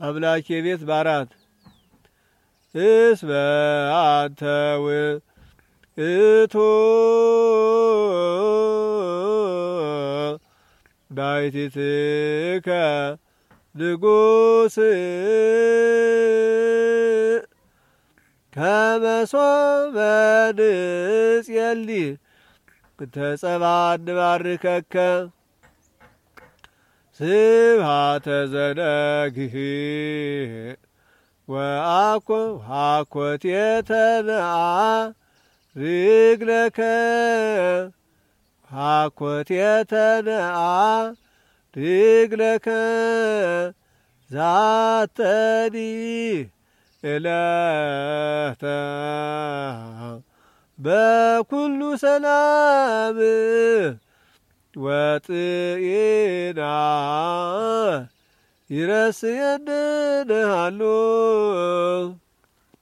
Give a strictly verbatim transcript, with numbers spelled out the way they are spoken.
አምላኬ ቤት ባራት እስመ አንተ ውእቱ ባሕቲትከ ንጉሥ ከመ ሶበ ንጼሊ ተጸባእ ንባርከከ ስብሐተ ዘነግህ ወአኮ ሀኮቴተ ነአርግለከ ሀኮቴተ ነአርግለከ ዛተኒ ዕለተ በኩሉ ሰላም ወጥኢና ይረስየነ ነሃሎ